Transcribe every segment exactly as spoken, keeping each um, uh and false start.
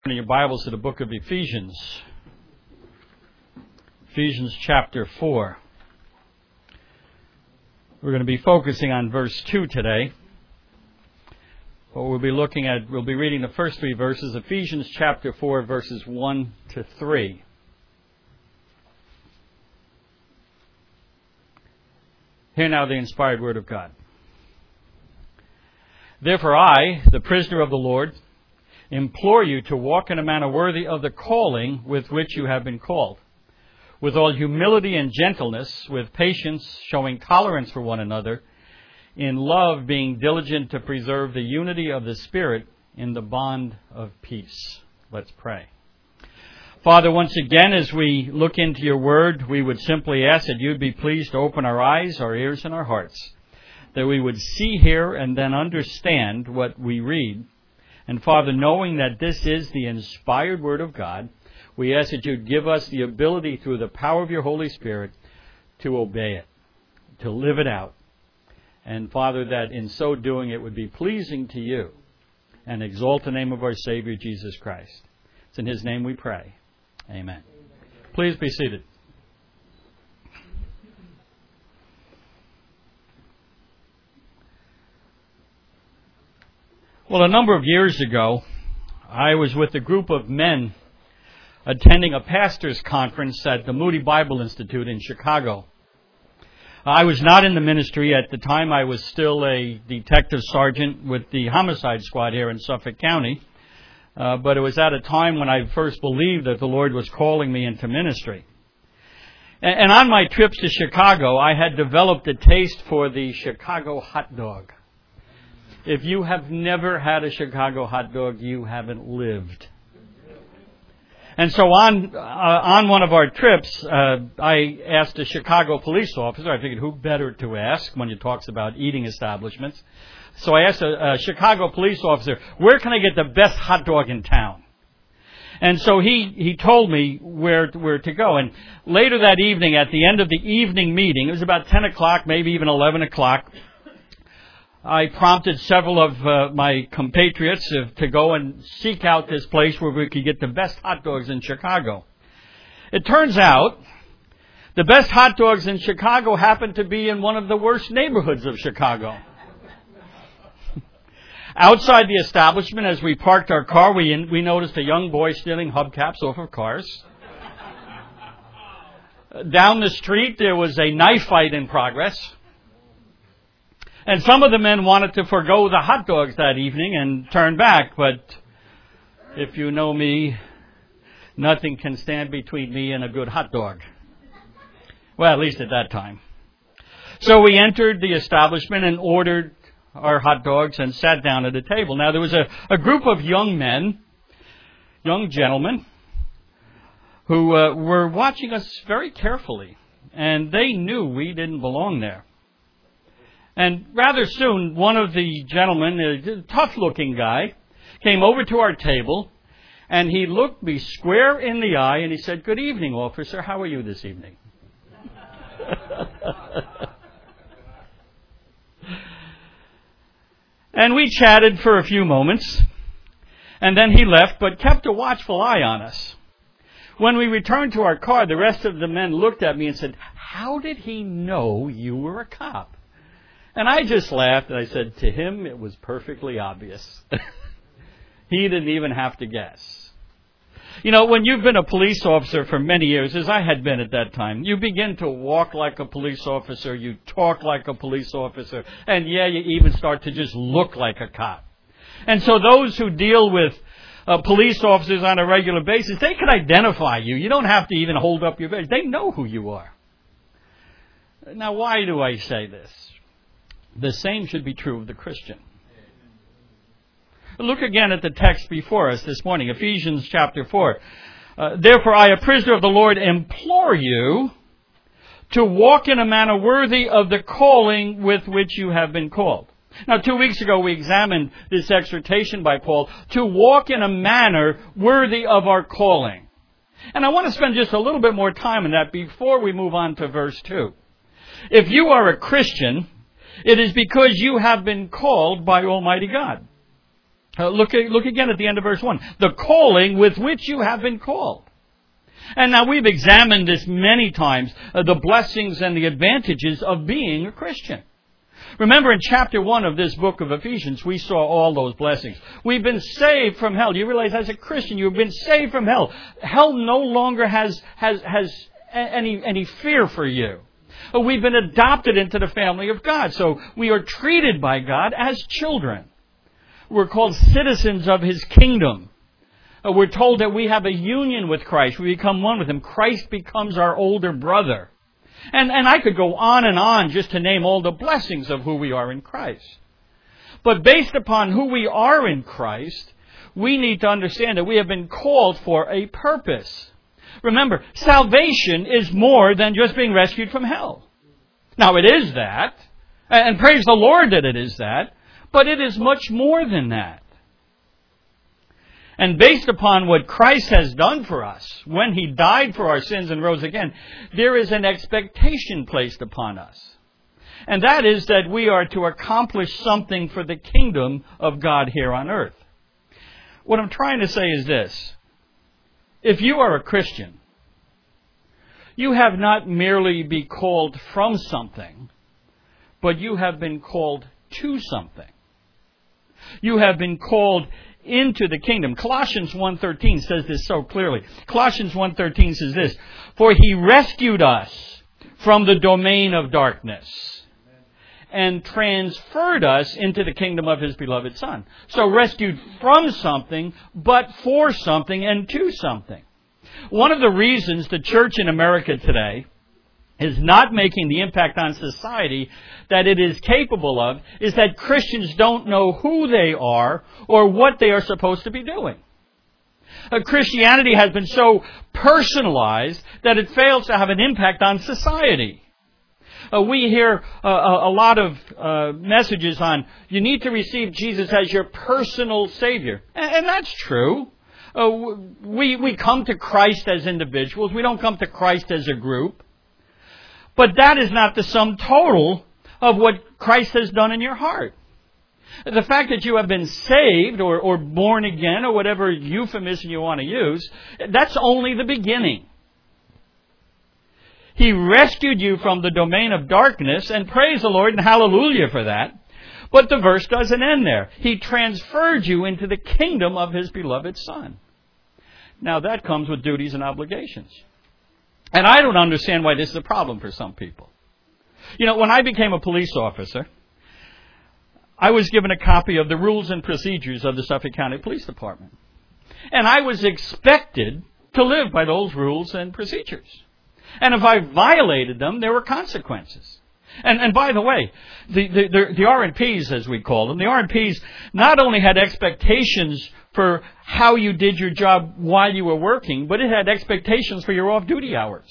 Turn your Bibles to the book of Ephesians. Ephesians chapter four. We're going to be focusing on verse two today. What we'll be looking at, we'll be reading the first three verses, Ephesians chapter four, verses one to three. Hear now the inspired word of God. Therefore I, the prisoner of the Lord, implore you to walk in a manner worthy of the calling with which you have been called, with all humility and gentleness, with patience, showing tolerance for one another, in love being diligent to preserve the unity of the Spirit in the bond of peace. Let's pray. Father, once again, as we look into your word, we would simply ask that you'd be pleased to open our eyes, our ears, and our hearts, that we would see, hear, and then understand what we read. And Father, knowing that this is the inspired Word of God, we ask that you'd give us the ability through the power of your Holy Spirit to obey it, to live it out. And Father, that in so doing it would be pleasing to you and exalt the name of our Savior, Jesus Christ. It's in His name we pray. Amen. Please be seated. Well, a number of years ago, I was with a group of men attending a pastor's conference at the Moody Bible Institute in Chicago. I was not in the ministry at the time. I was still a detective sergeant with the homicide squad here in Suffolk County. Uh, but it was at a time when I first believed that the Lord was calling me into ministry. And, and on my trips to Chicago, I had developed a taste for the Chicago hot dog. If you have never had a Chicago hot dog, you haven't lived. And so on uh, on one of our trips, uh, I asked a Chicago police officer, I figured who better to ask when you talks about eating establishments. So I asked a, a Chicago police officer, where can I get the best hot dog in town? And so he, he told me where, where to go. And later that evening, at the end of the evening meeting, it was about ten o'clock, maybe even eleven o'clock, I prompted several of uh, my compatriots uh, to go and seek out this place where we could get the best hot dogs in Chicago. It turns out the best hot dogs in Chicago happened to be in one of the worst neighborhoods of Chicago. Outside the establishment, as we parked our car, we in, we noticed a young boy stealing hubcaps off of cars. Down the street, there was a knife fight in progress. And some of the men wanted to forego the hot dogs that evening and turn back. But if you know me, nothing can stand between me and a good hot dog. Well, at least at that time. So we entered the establishment and ordered our hot dogs and sat down at a table. Now, there was a, a group of young men, young gentlemen, who uh, were watching us very carefully. And they knew we didn't belong there. And rather soon, one of the gentlemen, a tough-looking guy, came over to our table, and he looked me square in the eye, and he said, "Good evening, officer. How are you this evening?" And we chatted for a few moments, and then he left, but kept a watchful eye on us. When we returned to our car, the rest of the men looked at me and said, "How did he know you were a cop?" And I just laughed, and I said, to him, it was perfectly obvious. He didn't even have to guess. You know, when you've been a police officer for many years, as I had been at that time, you begin to walk like a police officer, you talk like a police officer, and yeah, you even start to just look like a cop. And so those who deal with uh, police officers on a regular basis, they can identify you. You don't have to even hold up your badge. They know who you are. Now, why do I say this? The same should be true of the Christian. Look again at the text before us this morning, Ephesians chapter four. Uh, Therefore, I, a prisoner of the Lord, implore you to walk in a manner worthy of the calling with which you have been called. Now, two weeks ago, we examined this exhortation by Paul to walk in a manner worthy of our calling. And I want to spend just a little bit more time on that before we move on to verse two. If you are a Christian, it is because you have been called by Almighty God. Uh, look, look again at the end of verse one. The calling with which you have been called. And now we've examined this many times, uh, the blessings and the advantages of being a Christian. Remember in chapter one of this book of Ephesians, we saw all those blessings. We've been saved from hell. You realize as a Christian, you've been saved from hell. Hell no longer has, has, has any, any fear for you. We've been adopted into the family of God. So we are treated by God as children. We're called citizens of His kingdom. We're told that we have a union with Christ. We become one with Him. Christ becomes our older brother. And, and I could go on and on just to name all the blessings of who we are in Christ. But based upon who we are in Christ, we need to understand that we have been called for a purpose. Remember, salvation is more than just being rescued from hell. Now, it is that, and praise the Lord that it is that, but it is much more than that. And based upon what Christ has done for us, when He died for our sins and rose again, there is an expectation placed upon us. And that is that we are to accomplish something for the kingdom of God here on earth. What I'm trying to say is this. If you are a Christian, you have not merely been called from something, but you have been called to something. You have been called into the kingdom. Colossians one thirteen says this so clearly. Colossians one thirteen says this, for He rescued us from the domain of darkness and transferred us into the kingdom of His beloved Son. So rescued from something, but for something and to something. One of the reasons the church in America today is not making the impact on society that it is capable of is that Christians don't know who they are or what they are supposed to be doing. Uh, Christianity has been so personalized that it fails to have an impact on society. Uh, we hear uh, a, a lot of uh, messages on you need to receive Jesus as your personal Savior. And, and that's true. Uh, we, we come to Christ as individuals. We don't come to Christ as a group. But that is not the sum total of what Christ has done in your heart. The fact that you have been saved or, or born again or whatever euphemism you want to use, that's only the beginning. He rescued you from the domain of darkness, and praise the Lord and hallelujah for that. But the verse doesn't end there. He transferred you into the kingdom of His beloved Son. Now that comes with duties and obligations. And I don't understand why this is a problem for some people. You know, when I became a police officer, I was given a copy of the rules and procedures of the Suffolk County Police Department. And I was expected to live by those rules and procedures. And if I violated them, there were consequences. And, and by the way, the, the, the, the R and Ps, as we call them, the R and Ps not only had expectations for how you did your job while you were working, but it had expectations for your off-duty hours.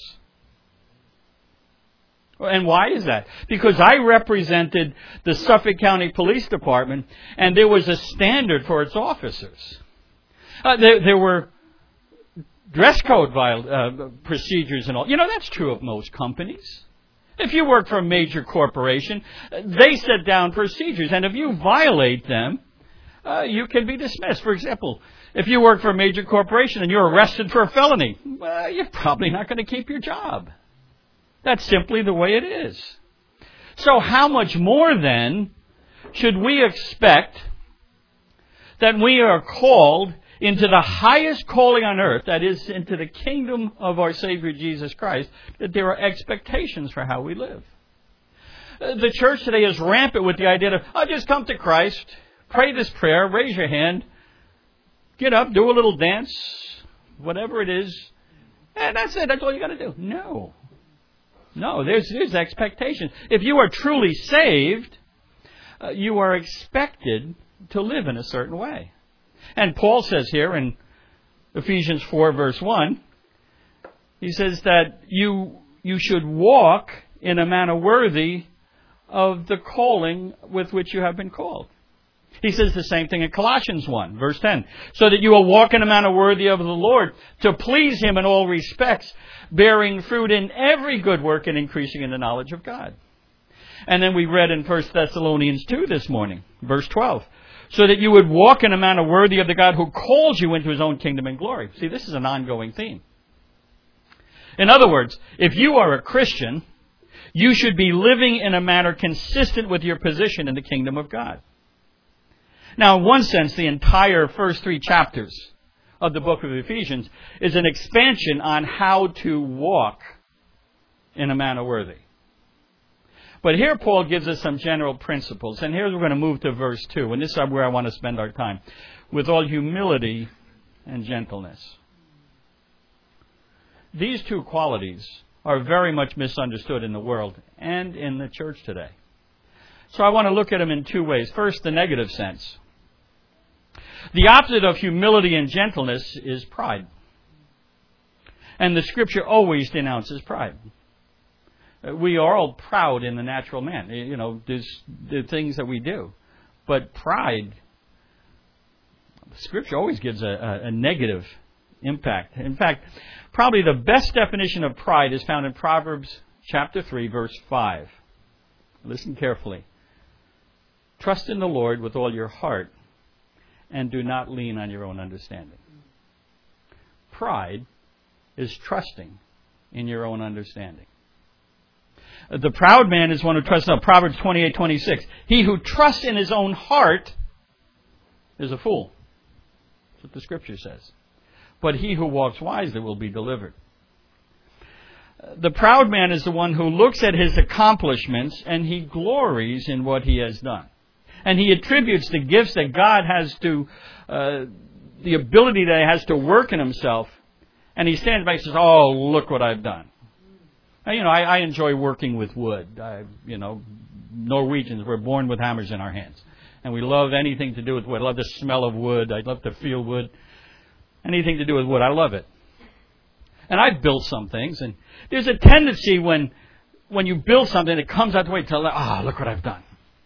And why is that? Because I represented the Suffolk County Police Department, and there was a standard for its officers. Uh, there, there were dress code viol- uh, procedures and all. You know, that's true of most companies. If you work for a major corporation, they set down procedures, and if you violate them, uh, you can be dismissed. For example, if you work for a major corporation and you're arrested for a felony, well, you're probably not going to keep your job. That's simply the way it is. So how much more then should we expect that we are called into the highest calling on earth, that is, into the kingdom of our Savior Jesus Christ, that there are expectations for how we live? The church today is rampant with the idea of, oh, just come to Christ, pray this prayer, raise your hand, get up, do a little dance, whatever it is, and that's it, that's all you got to do. No. No, there's, there's expectations. If you are truly saved, uh, you are expected to live in a certain way. And Paul says here in Ephesians four verse one, he says that you you should walk in a manner worthy of the calling with which you have been called. He says the same thing in Colossians one verse ten, so that you will walk in a manner worthy of the Lord, to please Him in all respects, bearing fruit in every good work and increasing in the knowledge of God. And then we read in First Thessalonians two this morning, verse twelve, so that you would walk in a manner worthy of the God who calls you into his own kingdom and glory. See, this is an ongoing theme. In other words, if you are a Christian, you should be living in a manner consistent with your position in the kingdom of God. Now, in one sense, the entire first three chapters of the book of Ephesians is an expansion on how to walk in a manner worthy. But here Paul gives us some general principles. And here we're going to move to verse two. And this is where I want to spend our time. With all humility and gentleness. These two qualities are very much misunderstood in the world and in the church today. So I want to look at them in two ways. First, the negative sense. The opposite of humility and gentleness is pride. And the Scripture always denounces pride. We are all proud in the natural man. You know, there's the things that we do. But pride, Scripture always gives a, a, a negative impact. In fact, probably the best definition of pride is found in Proverbs chapter three, verse five. Listen carefully. Trust in the Lord with all your heart and do not lean on your own understanding. Pride is trusting in your own understanding. The proud man is one who trusts in Proverbs twenty-eight twenty-six. He who trusts in his own heart is a fool. That's what the Scripture says. But he who walks wisely will be delivered. The proud man is the one who looks at his accomplishments and he glories in what he has done. And he attributes the gifts that God has to, uh, the ability that he has to work in himself. And he stands back and says, oh, look what I've done. Now, you know, I, I enjoy working with wood. I, you know, Norwegians were born with hammers in our hands. And we love anything to do with wood. I love the smell of wood. I love to feel wood. Anything to do with wood. I love it. And I've built some things. And there's a tendency when when you build something, it comes out the way to tell, ah, oh, look what I've done.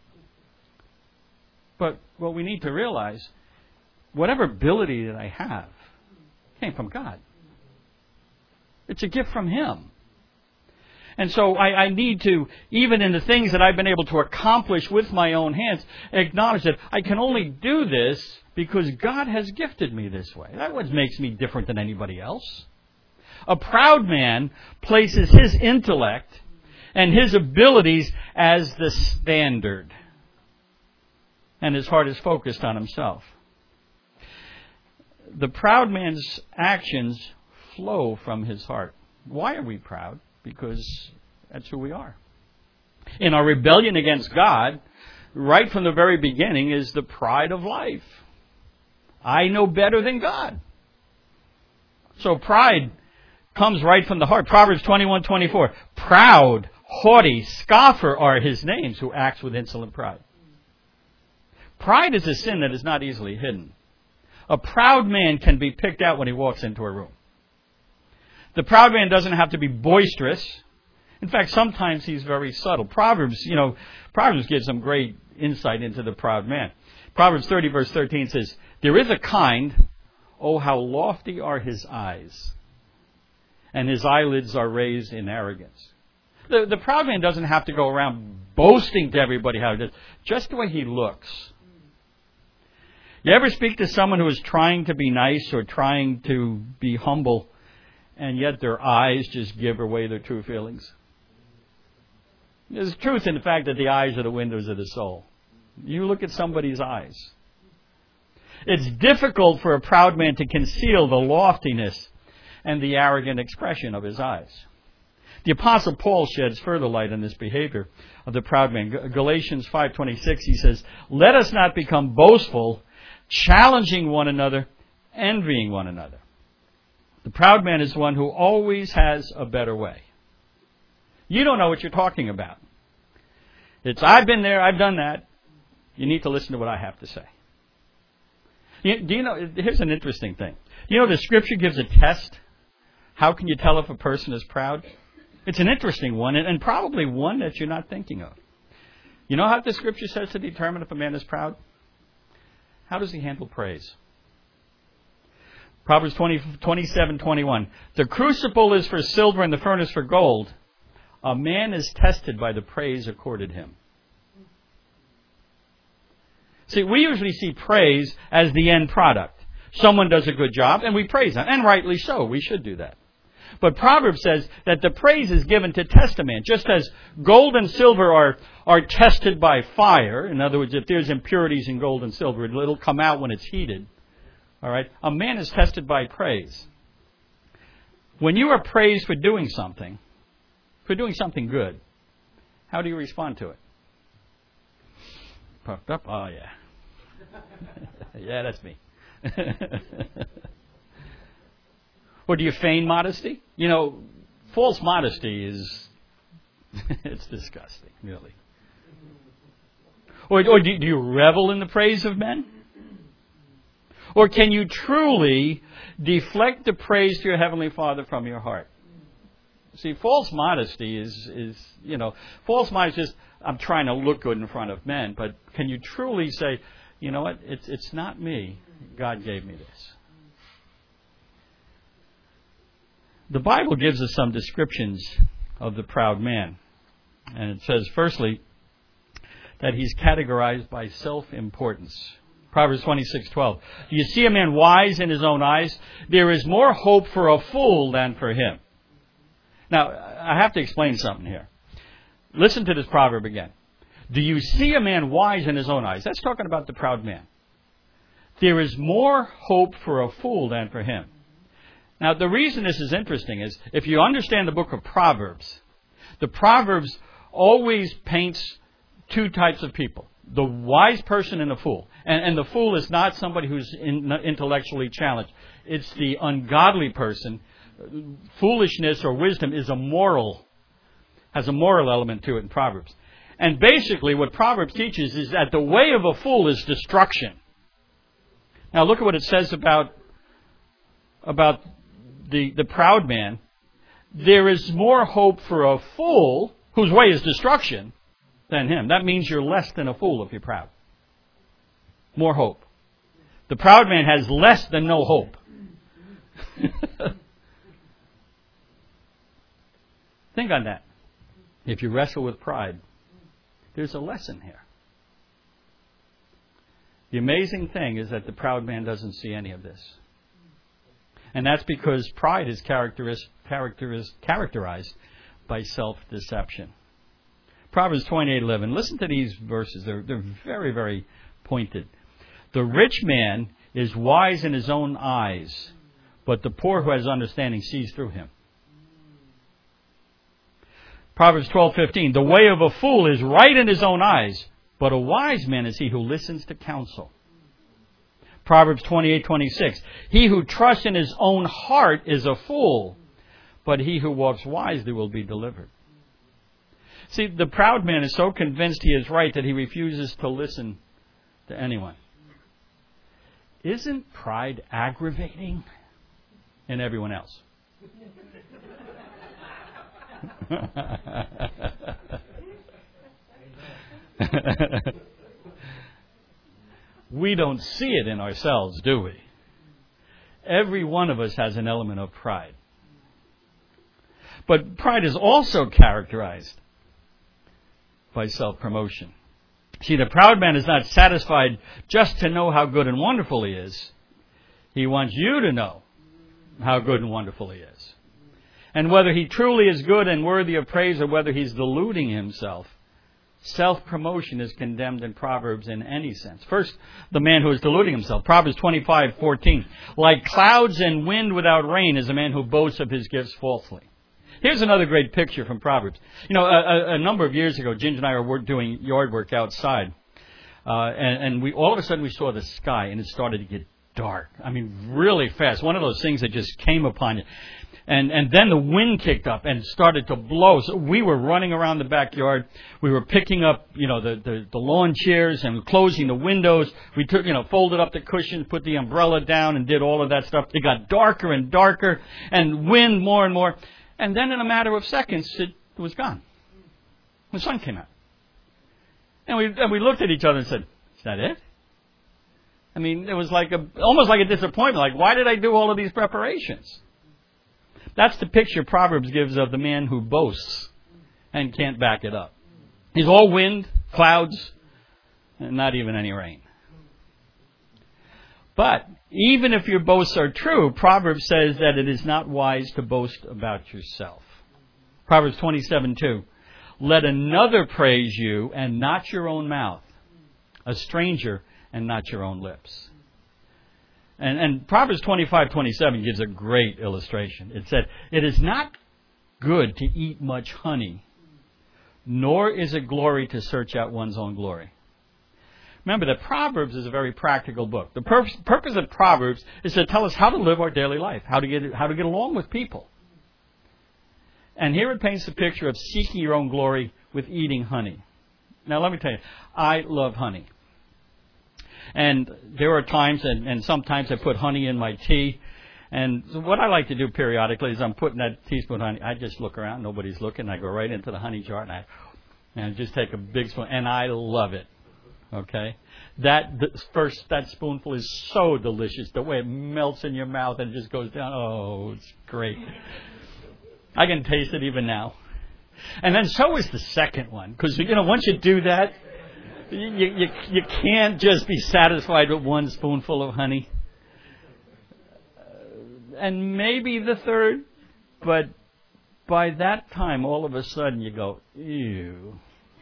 But what we need to realize, whatever ability that I have came from God. It's a gift from Him. And so I, I need to, even in the things that I've been able to accomplish with my own hands, acknowledge that I can only do this because God has gifted me this way. That's what makes me different than anybody else. A proud man places his intellect and his abilities as the standard. And his heart is focused on himself. The proud man's actions flow from his heart. Why are we proud? Because that's who we are. In our rebellion against God, right from the very beginning is the pride of life. I know better than God. So pride comes right from the heart. Proverbs twenty-one twenty-four. Proud, haughty, scoffer are his names who acts with insolent pride. Pride is a sin that is not easily hidden. A proud man can be picked out when he walks into a room. The proud man doesn't have to be boisterous. In fact, sometimes he's very subtle. Proverbs, you know, Proverbs gives some great insight into the proud man. Proverbs thirty verse thirteen says, there is a kind, oh, how lofty are his eyes, and his eyelids are raised in arrogance. The, the proud man doesn't have to go around boasting to everybody how it is, just the way he looks. You ever speak to someone who is trying to be nice or trying to be humble, and yet their eyes just give away their true feelings? There's truth in the fact that the eyes are the windows of the soul. You look at somebody's eyes. It's difficult for a proud man to conceal the loftiness and the arrogant expression of his eyes. The Apostle Paul sheds further light on this behavior of the proud man. Galatians five twenty-six, he says, let us not become boastful, challenging one another, envying one another. The proud man is one who always has a better way. You don't know what you're talking about. It's, I've been there, I've done that. You need to listen to what I have to say. You, do you know, here's an interesting thing. You know, the Scripture gives a test. How can you tell if a person is proud? It's an interesting one, and, and probably one that you're not thinking of. You know how the Scripture says to determine if a man is proud? How does he handle praise? Proverbs twenty, twenty-seven twenty-one. The crucible is for silver and the furnace for gold. A man is tested by the praise accorded him. See, we usually see praise as the end product. Someone does a good job, and we praise them. And rightly so. We should do that. But Proverbs says that the praise is given to test a man. Just as gold and silver are, are tested by fire. In other words, if there's impurities in gold and silver, it'll come out when it's heated. All right? A man is tested by praise. When you are praised for doing something, for doing something good, how do you respond to it? Puffed up? Oh, yeah. Yeah, that's me. Or do you feign modesty? You know, false modesty is, it's disgusting, really. Or, or do, do you revel in the praise of men? Or can you truly deflect the praise to your Heavenly Father from your heart? See, false modesty is, is you know, false modesty is just, I'm trying to look good in front of men, but can you truly say, you know what, it's, it's not me. God gave me this. The Bible gives us some descriptions of the proud man. And it says, firstly, that he's categorized by self-importance. Proverbs twenty-six twelve. Do you see a man wise in his own eyes? There is more hope for a fool than for him. Now, I have to explain something here. Listen to this proverb again. Do you see a man wise in his own eyes? That's talking about the proud man. There is more hope for a fool than for him. Now, the reason this is interesting is if you understand the book of Proverbs, the Proverbs always paints two types of people. The wise person and the fool. And, and the fool is not somebody who's in, intellectually challenged. It's the ungodly person. Foolishness or wisdom is a moral, has a moral element to it in Proverbs. And basically what Proverbs teaches is that the way of a fool is destruction. Now look at what it says about, about the, the proud man. There is more hope for a fool whose way is destruction than him. That means you're less than a fool if you're proud. More hope. The proud man has less than no hope. Think on that. If you wrestle with pride, there's a lesson here. The amazing thing is that the proud man doesn't see any of this. And that's because pride is characteris- characteris- characterized by self-deception. Proverbs twenty-eight eleven. Listen to these verses. They're, they're very, very pointed. The rich man is wise in his own eyes, but the poor who has understanding sees through him. Proverbs twelve fifteen. The way of a fool is right in his own eyes, but a wise man is he who listens to counsel. Proverbs twenty-eight twenty-six. He who trusts in his own heart is a fool, but he who walks wisely will be delivered. See, the proud man is so convinced he is right that he refuses to listen to anyone. Isn't pride aggravating in everyone else? We don't see it in ourselves, do we? Every one of us has an element of pride. But pride is also characterized by self-promotion. See, the proud man is not satisfied just to know how good and wonderful he is. He wants you to know how good and wonderful he is. And whether he truly is good and worthy of praise or whether he's deluding himself, self-promotion is condemned in Proverbs in any sense. First, the man who is deluding himself. Proverbs twenty-five fourteen. Like clouds and wind without rain is a man who boasts of his gifts falsely. Here's another great picture from Proverbs. You know, a, a number of years ago, Ginger and I were doing yard work outside. Uh, and, and we all of a sudden we saw the sky and it started to get dark. I mean, really fast. One of those things that just came upon you. And and then the wind kicked up and started to blow. So we were running around the backyard. We were picking up, you know, the, the, the lawn chairs and closing the windows. We took, you know, folded up the cushions, put the umbrella down and did all of that stuff. It got darker and darker and wind more and more. And then in a matter of seconds, it was gone. The sun came out. And we and we looked at each other and said, is that it? I mean, it was like a, almost like a disappointment. Like, why did I do all of these preparations? That's the picture Proverbs gives of the man who boasts and can't back it up. He's all wind, clouds, and not even any rain. But even if your boasts are true, Proverbs says that it is not wise to boast about yourself. Proverbs twenty-seven two. Let another praise you and not your own mouth, a stranger and not your own lips. And, and Proverbs twenty-five twenty-seven gives a great illustration. It said, it is not good to eat much honey, nor is it glory to search out one's own glory. Remember that Proverbs is a very practical book. The pur- purpose of Proverbs is to tell us how to live our daily life, how to get how to get along with people. And here it paints the picture of seeking your own glory with eating honey. Now let me tell you, I love honey. And there are times, and, and sometimes I put honey in my tea. And what I like to do periodically is I'm putting that teaspoon of honey, I just look around, nobody's looking, I go right into the honey jar and I, and I just take a big spoon, and I love it. Okay, that the first that spoonful is so delicious. The way it melts in your mouth and just goes down. Oh, it's great. I can taste it even now. And then so is the second one, because you know once you do that, you you you can't just be satisfied with one spoonful of honey. And maybe the third, but by that time, all of a sudden you go, ew.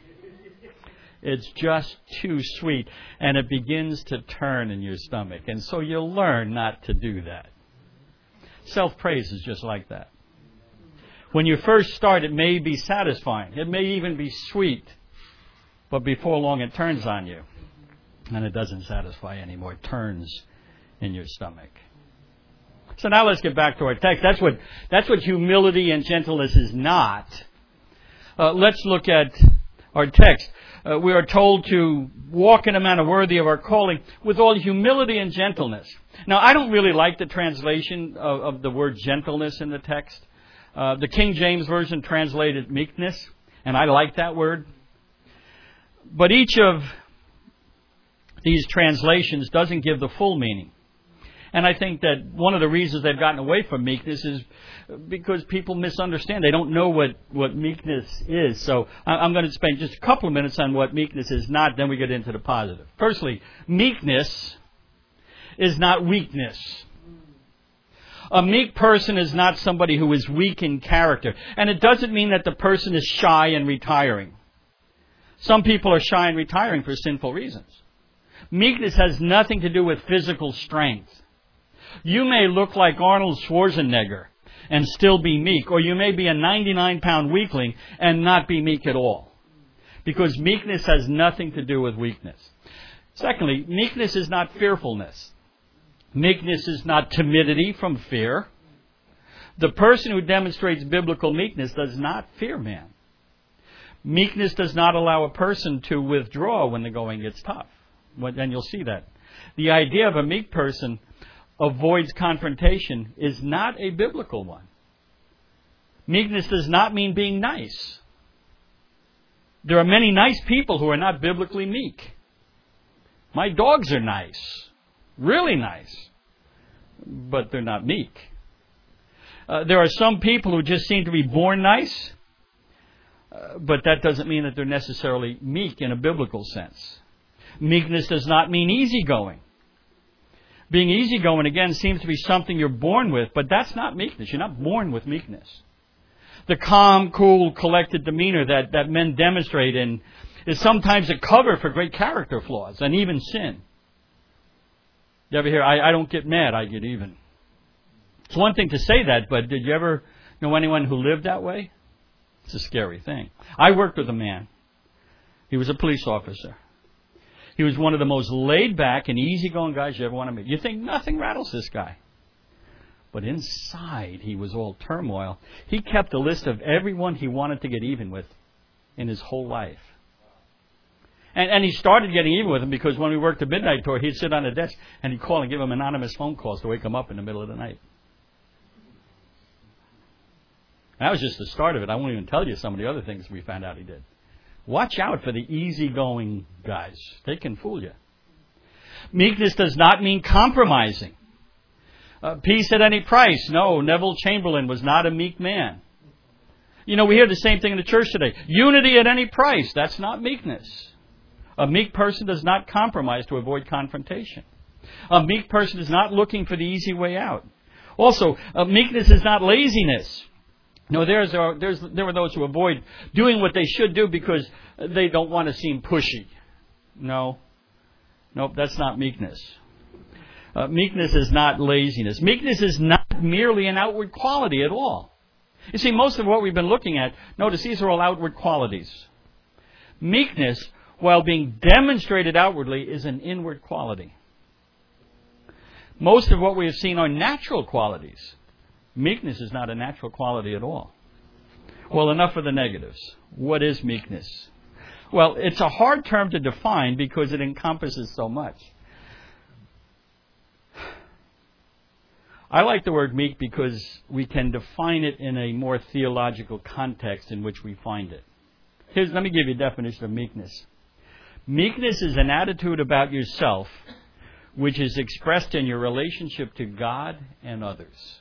It's just too sweet, and it begins to turn in your stomach. And so you'll learn not to do that. Self-praise is just like that. When you first start, it may be satisfying. It may even be sweet. But before long, it turns on you. And it doesn't satisfy anymore. It turns in your stomach. So now let's get back to our text. That's what, that's what humility and gentleness is not. Uh, let's look at our text. Uh, we are told to walk in a manner worthy of our calling with all humility and gentleness. Now, I don't really like the translation of, of the word gentleness in the text. Uh, the King James Version translated meekness, and I like that word. But each of these translations doesn't give the full meaning. And I think that one of the reasons they've gotten away from meekness is because people misunderstand. They don't know what, what meekness is. So I'm going to spend just a couple of minutes on what meekness is not, then we get into the positive. Firstly, meekness is not weakness. A meek person is not somebody who is weak in character. And it doesn't mean that the person is shy and retiring. Some people are shy and retiring for sinful reasons. Meekness has nothing to do with physical strength. You may look like Arnold Schwarzenegger and still be meek, or you may be a ninety-nine pound weakling and not be meek at all. Because meekness has nothing to do with weakness. Secondly, meekness is not fearfulness. Meekness is not timidity from fear. The person who demonstrates biblical meekness does not fear man. Meekness does not allow a person to withdraw when the going gets tough. And you'll see that. The idea of a meek person avoids confrontation is not a biblical one. Meekness does not mean being nice. There are many nice people who are not biblically meek. My dogs are nice, really nice, but they're not meek. Uh, there are some people who just seem to be born nice, uh, but that doesn't mean that they're necessarily meek in a biblical sense. Meekness does not mean easygoing. Being easygoing, again, seems to be something you're born with, but that's not meekness. You're not born with meekness. The calm, cool, collected demeanor that, that men demonstrate in is sometimes a cover for great character flaws and even sin. You ever hear, I, I don't get mad, I get even. It's one thing to say that, but did you ever know anyone who lived that way? It's a scary thing. I worked with a man. He was a police officer. He was one of the most laid-back and easygoing guys you ever want to meet. You think nothing rattles this guy. But inside, he was all turmoil. He kept a list of everyone he wanted to get even with in his whole life. And, and he started getting even with them because when we worked the midnight tour, he'd sit on a desk and he'd call and give them anonymous phone calls to wake them up in the middle of the night. And that was just the start of it. I won't even tell you some of the other things we found out he did. Watch out for the easygoing guys. They can fool you. Meekness does not mean compromising. Uh, peace at any price. No, Neville Chamberlain was not a meek man. You know, we hear the same thing in the church today. Unity at any price. That's not meekness. A meek person does not compromise to avoid confrontation. A meek person is not looking for the easy way out. Also, uh, meekness is not laziness. No, there's, uh, there's, there are those who avoid doing what they should do because they don't want to seem pushy. No. Nope, that's not meekness. Uh, meekness is not laziness. Meekness is not merely an outward quality at all. You see, most of what we've been looking at, notice these are all outward qualities. Meekness, while being demonstrated outwardly, is an inward quality. Most of what we have seen are natural qualities. Meekness is not a natural quality at all. Well, enough of the negatives. What is meekness? Well, it's a hard term to define because it encompasses so much. I like the word meek because we can define it in a more theological context in which we find it. Here's, let me give you a definition of meekness. Meekness is an attitude about yourself which is expressed in your relationship to God and others.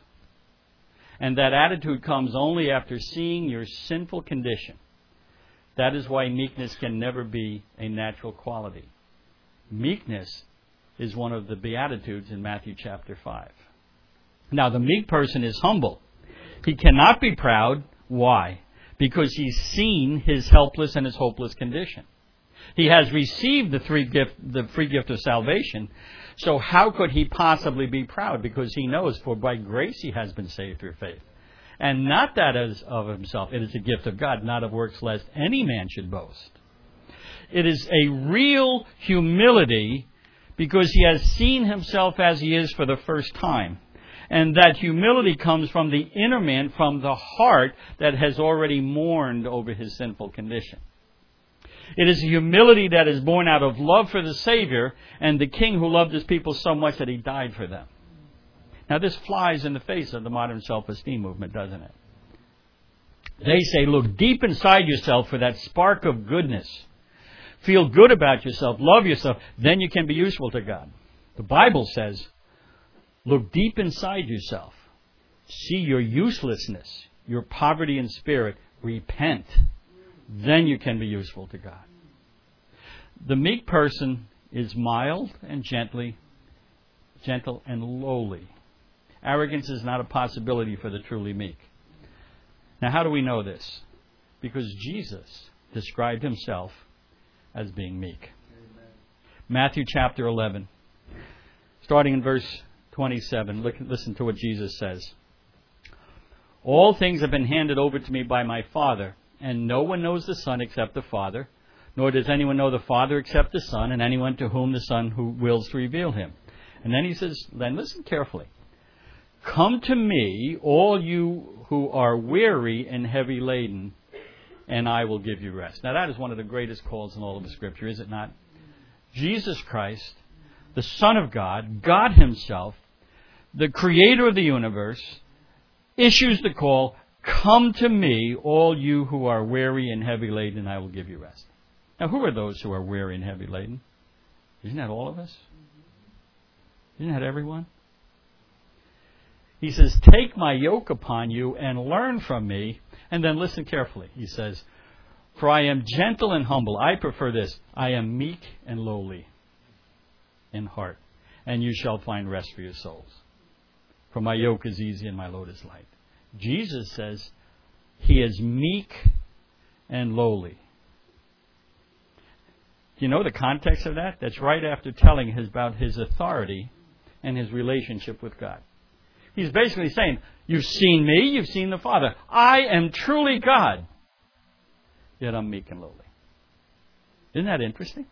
And that attitude comes only after seeing your sinful condition. That is why meekness can never be a natural quality. Meekness is one of the Beatitudes in Matthew chapter five. Now, the meek person is humble. He cannot be proud. Why? Because he's seen his helpless and his hopeless condition. He has received the free gift, the free gift of salvation. So how could he possibly be proud? Because he knows, for by grace he has been saved through faith. And not that as of himself. It is a gift of God, not of works, lest any man should boast. It is a real humility because he has seen himself as he is for the first time. And that humility comes from the inner man, from the heart that has already mourned over his sinful condition. It is a humility that is born out of love for the Savior and the King who loved his people so much that he died for them. Now this flies in the face of the modern self-esteem movement, doesn't it? They say, look deep inside yourself for that spark of goodness. Feel good about yourself, love yourself, then you can be useful to God. The Bible says, look deep inside yourself. See your uselessness, your poverty in spirit. Repent. Then you can be useful to God. The meek person is mild and gently, gentle and lowly. Arrogance is not a possibility for the truly meek. Now, how do we know this? Because Jesus described himself as being meek. Amen. Matthew chapter eleven, starting in verse twenty-seven. Look, listen to what Jesus says. All things have been handed over to me by my Father, and no one knows the Son except the Father, nor does anyone know the Father except the Son, and anyone to whom the Son who wills to reveal him. And then he says, then listen carefully. Come to me, all you who are weary and heavy laden, and I will give you rest. Now that is one of the greatest calls in all of the Scripture, is it not? Jesus Christ, the Son of God, God himself, the creator of the universe, issues the call, come to me, all you who are weary and heavy laden, and I will give you rest. Now, who are those who are weary and heavy laden? Isn't that all of us? Isn't that everyone? He says, take my yoke upon you and learn from me. And then listen carefully. He says, for I am gentle and humble. I prefer this. I am meek and lowly in heart, and you shall find rest for your souls. For my yoke is easy and my load is light. Jesus says he is meek and lowly. Do you know the context of that? That's right after telling us about his authority and his relationship with God. He's basically saying, you've seen me, you've seen the Father. I am truly God, yet I'm meek and lowly. Isn't that interesting?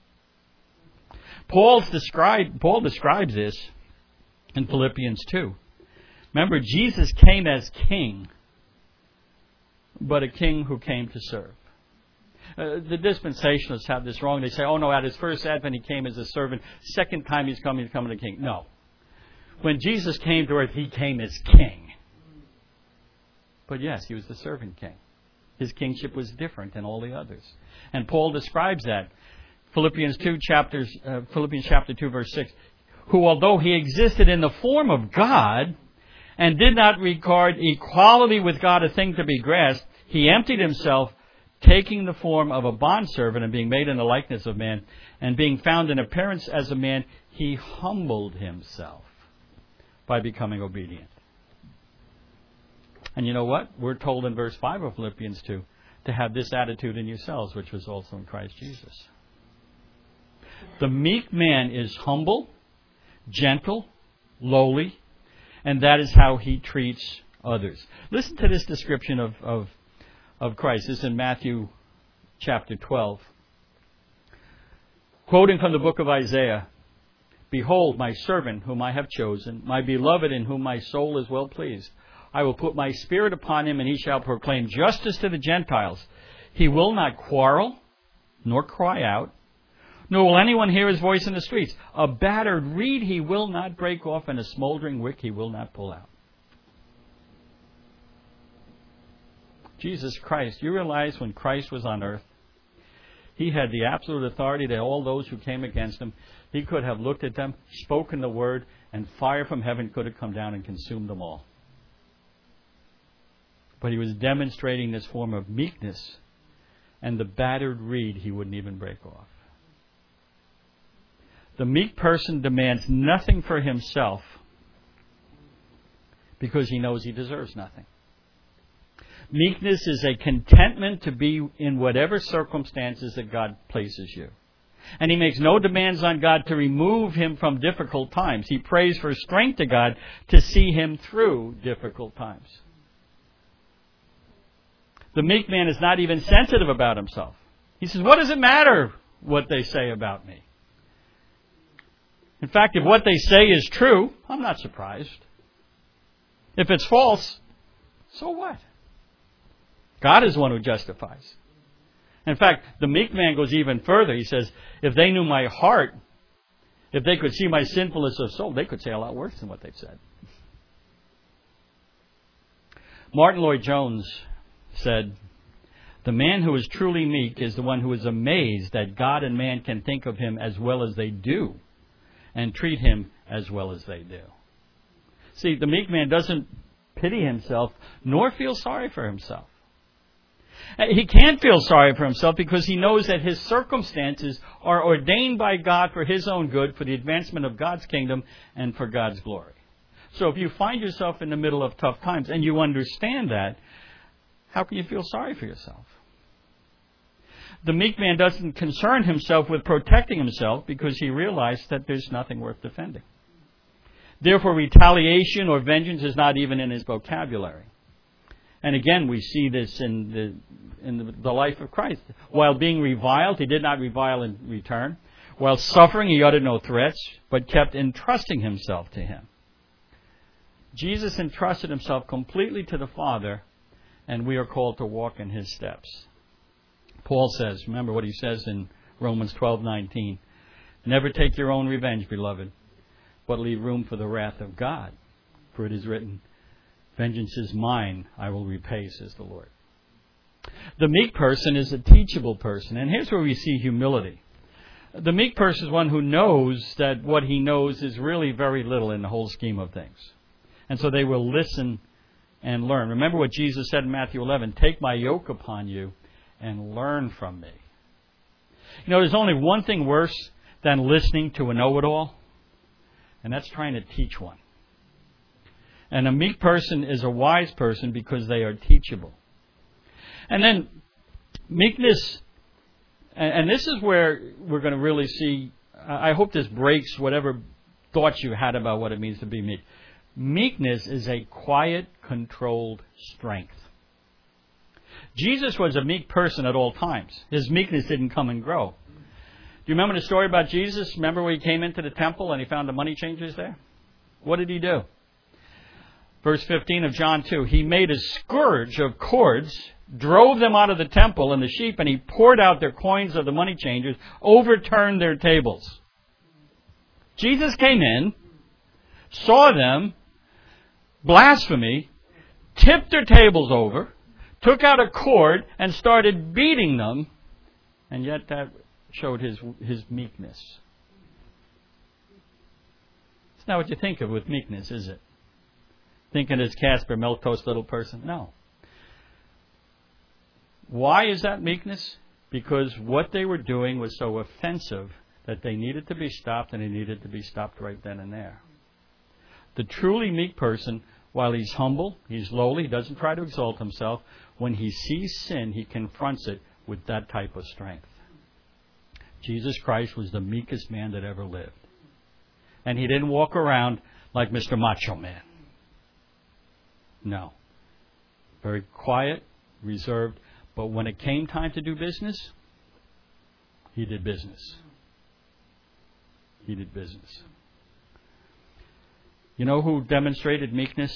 Paul's describe, Paul describes this in Philippians two. Remember, Jesus came as king, but a king who came to serve. Uh, the dispensationalists have this wrong. They say, oh no, at his first advent he came as a servant. Second time he's coming, he's coming as a king. No. When Jesus came to earth, he came as king. But yes, he was the servant king. His kingship was different than all the others. And Paul describes that. Philippians two, chapters, uh, Philippians chapter two, verse six. Who, although he existed in the form of God, and did not regard equality with God a thing to be grasped, he emptied himself, taking the form of a bondservant and being made in the likeness of man, and being found in appearance as a man, He humbled himself by becoming obedient. And you know what? We're told in verse five of Philippians two to have this attitude in yourselves, which was also in Christ Jesus. The meek man is humble, gentle, lowly, and that is how he treats others. Listen to this description of, of, of Christ. This is in Matthew chapter twelve. Quoting from the book of Isaiah, "Behold, my servant whom I have chosen, my beloved in whom my soul is well pleased. I will put my spirit upon him, and he shall proclaim justice to the Gentiles. He will not quarrel, nor cry out, nor will anyone hear his voice in the streets. A battered reed he will not break off, and a smoldering wick he will not pull out." Jesus Christ, you realize when Christ was on earth, he had the absolute authority that all those who came against him, he could have looked at them, spoken the word, and fire from heaven could have come down and consumed them all. But he was demonstrating this form of meekness, and the battered reed he wouldn't even break off. The meek person demands nothing for himself because he knows he deserves nothing. Meekness is a contentment to be in whatever circumstances that God places you. And he makes no demands on God to remove him from difficult times. He prays for strength to God to see him through difficult times. The meek man is not even sensitive about himself. He says, what does it matter what they say about me? In fact, if what they say is true, I'm not surprised. If it's false, so what? God is the one who justifies. In fact, the meek man goes even further. He says, if they knew my heart, if they could see my sinfulness of soul, they could say a lot worse than what they've said. Martin Lloyd-Jones said, "The man who is truly meek is the one who is amazed that God and man can think of him as well as they do and treat him as well as they do." See, the meek man doesn't pity himself nor feel sorry for himself. He can't feel sorry for himself because he knows that his circumstances are ordained by God for his own good, for the advancement of God's kingdom, and for God's glory. So if you find yourself in the middle of tough times and you understand that, how can you feel sorry for yourself? The meek man doesn't concern himself with protecting himself because he realizes that there's nothing worth defending. Therefore, retaliation or vengeance is not even in his vocabulary. And again, we see this in the in the, the life of Christ. While being reviled, he did not revile in return. While suffering, he uttered no threats, but kept entrusting himself to him. Jesus entrusted himself completely to the Father, and we are called to walk in his steps. Paul says, remember what he says in Romans twelve nineteen, "Never take your own revenge, beloved, but leave room for the wrath of God. For it is written, 'Vengeance is mine, I will repay,' says the Lord." The meek person is a teachable person. And here's where we see humility. The meek person is one who knows that what he knows is really very little in the whole scheme of things. And so they will listen and learn. Remember what Jesus said in Matthew eleven, "Take my yoke upon you and learn from me." You know, there's only one thing worse than listening to a know-it-all, and that's trying to teach one. And a meek person is a wise person because they are teachable. And then meekness, and this is where we're going to really see, I hope this breaks whatever thoughts you had about what it means to be meek. Meekness is a quiet, controlled strength. Jesus was a meek person at all times. His meekness didn't come and grow. Do you remember the story about Jesus? Remember when he came into the temple and he found the money changers there? What did he do? Verse fifteen of John two, "He made a scourge of cords, drove them out of the temple and the sheep, and he poured out their coins of the money changers, overturned their tables." Jesus came in, saw them, blasphemy, tipped their tables over, took out a cord and started beating them, and yet that showed his his meekness. It's not what you think of with meekness, is it? Thinking it's Casper, milquetoast little person. No. Why is that meekness? Because what they were doing was so offensive that they needed to be stopped, and they needed to be stopped right then and there. The truly meek person, while he's humble, he's lowly, he doesn't try to exalt himself, when he sees sin, he confronts it with that type of strength. Jesus Christ was the meekest man that ever lived. And he didn't walk around like Mister Macho Man. No. Very quiet, reserved, but when it came time to do business, he did business. He did business. You know who demonstrated meekness?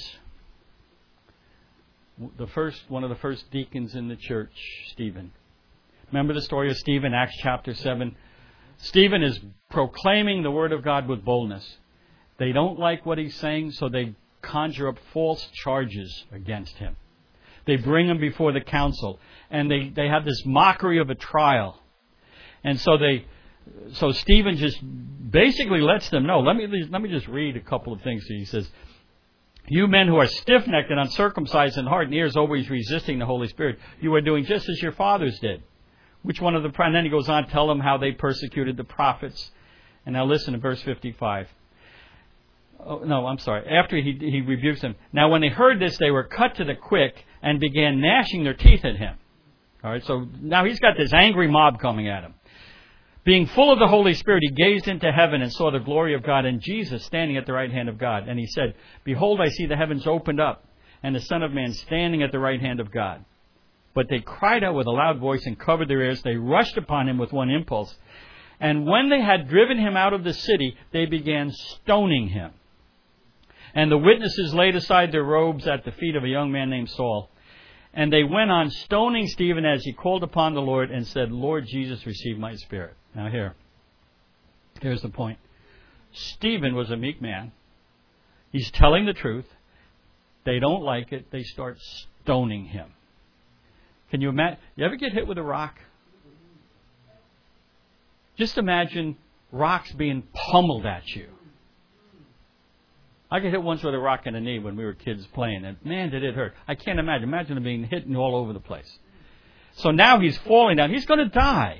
The first, one of the first deacons in the church, Stephen. Remember the story of Stephen, Acts chapter seven? Stephen is proclaiming the word of God with boldness. They don't like what he's saying, so they conjure up false charges against him. They bring him before the council, and they, they have this mockery of a trial. And so they, so Stephen just basically lets them know. Let me let me just read a couple of things. He says, "You men who are stiff-necked and uncircumcised in heart and ears, always resisting the Holy Spirit, you are doing just as your fathers did." Which one of the, and then he goes on to tell them how they persecuted the prophets. And now listen to verse fifty-five. Oh, no, I'm sorry. After he, he rebukes them. "Now when they heard this, they were cut to the quick and began gnashing their teeth at him." All right, so now he's got this angry mob coming at him. "Being full of the Holy Spirit, he gazed into heaven and saw the glory of God and Jesus standing at the right hand of God. And he said, 'Behold, I see the heavens opened up and the Son of Man standing at the right hand of God.' But they cried out with a loud voice and covered their ears. They rushed upon him with one impulse. And when they had driven him out of the city, they began stoning him. And the witnesses laid aside their robes at the feet of a young man named Saul. And they went on stoning Stephen as he called upon the Lord and said, 'Lord Jesus, receive my spirit.'" Now here, here's the point. Stephen was a meek man. He's telling the truth. They don't like it. They start stoning him. Can you imagine? You ever get hit with a rock? Just imagine rocks being pummeled at you. I got hit once with a rock in the knee when we were kids playing, and man, did it hurt. I can't imagine. Imagine him being hit all over the place. So now he's falling down. He's going to die.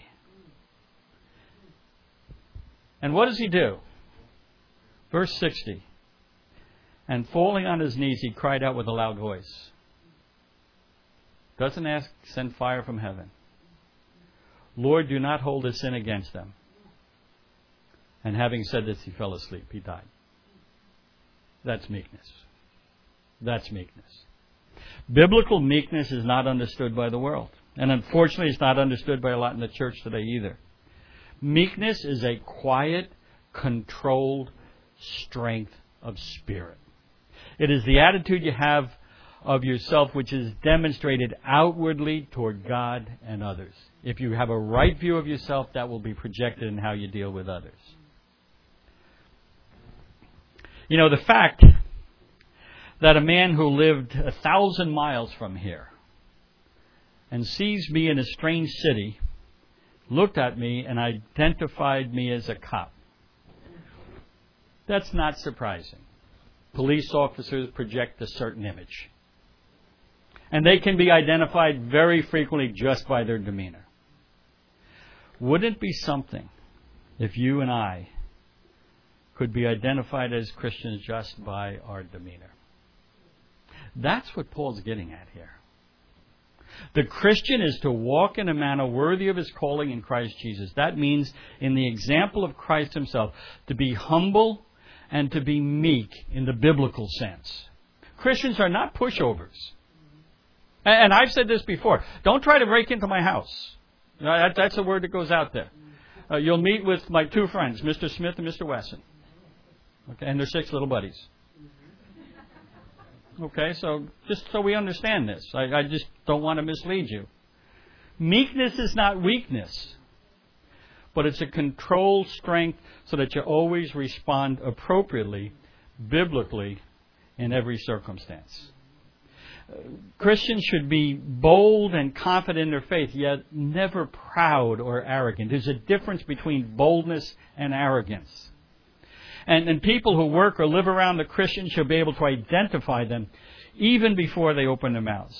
And what does he do? Verse sixty. "And falling on his knees, he cried out with a loud voice." Doesn't ask, send fire from heaven. "Lord, do not hold this sin against them." And having said this, he fell asleep. He died. That's meekness. That's meekness. Biblical meekness is not understood by the world. And unfortunately, it's not understood by a lot in the church today either. Meekness is a quiet, controlled strength of spirit. It is the attitude you have of yourself which is demonstrated outwardly toward God and others. If you have a right view of yourself, that will be projected in how you deal with others. You know, the fact that a man who lived a thousand miles from here and sees me in a strange city looked at me and identified me as a cop. That's not surprising. Police officers project a certain image. And they can be identified very frequently just by their demeanor. Wouldn't it be something if you and I could be identified as Christians just by our demeanor? That's what Paul's getting at here. The Christian is to walk in a manner worthy of his calling in Christ Jesus. That means, in the example of Christ himself, to be humble and to be meek in the biblical sense. Christians are not pushovers. And I've said this before. Don't try to break into my house. That's a word that goes out there. Uh, you'll meet with my two friends, Mister Smith and Mister Wesson. Okay, and their six little buddies. Okay, so just so we understand this. I, I just don't want to mislead you. Meekness is not weakness, but it's a controlled strength so that you always respond appropriately, biblically, in every circumstance. Uh, Christians should be bold and confident in their faith, yet never proud or arrogant. There's a difference between boldness and arrogance. And, and people who work or live around the Christians should be able to identify them even before they open their mouths.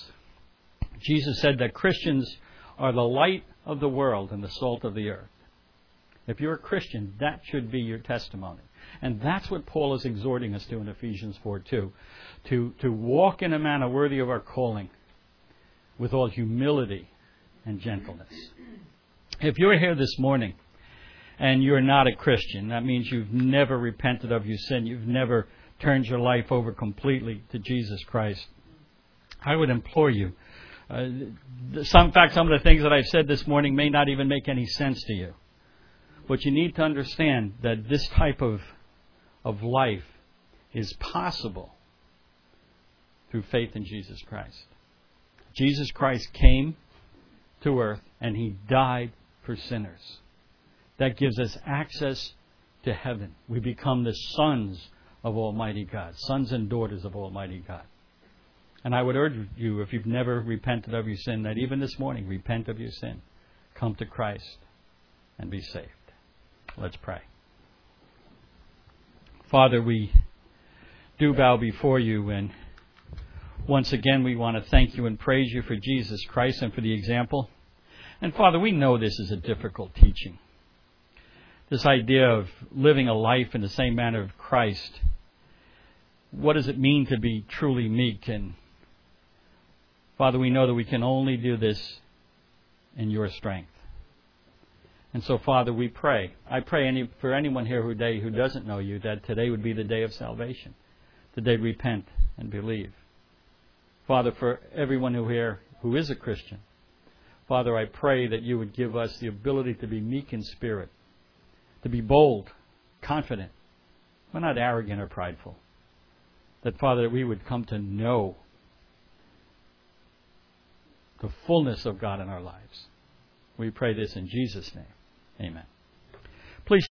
Jesus said that Christians are the light of the world and the salt of the earth. If you're a Christian, that should be your testimony. And that's what Paul is exhorting us to in Ephesians four two. To, to walk in a manner worthy of our calling with all humility and gentleness. If you're here this morning and you're not a Christian, that means you've never repented of your sin. You've never turned your life over completely to Jesus Christ. I would implore you. Uh, some, in fact, some of the things that I've said this morning may not even make any sense to you. But you need to understand that this type of, of life is possible through faith in Jesus Christ. Jesus Christ came to earth and He died for sinners. That gives us access to heaven. We become the sons of Almighty God, sons and daughters of Almighty God. And I would urge you, if you've never repented of your sin, that even this morning, repent of your sin. Come to Christ and be saved. Let's pray. Father, we do bow before you, and once again we want to thank you and praise you for Jesus Christ and for the example. And Father, we know this is a difficult teaching. This idea of living a life in the same manner of Christ. What does it mean to be truly meek? And Father, we know that we can only do this in your strength. And so, Father, we pray. I pray any, for anyone here today who doesn't know you, that today would be the day of salvation. That they'd repent and believe. Father, for everyone who here who is a Christian, Father, I pray that you would give us the ability to be meek in spirit, to be bold, confident. We're not arrogant or prideful. That, Father, that we would come to know the fullness of God in our lives. We pray this in Jesus' name. Amen. Please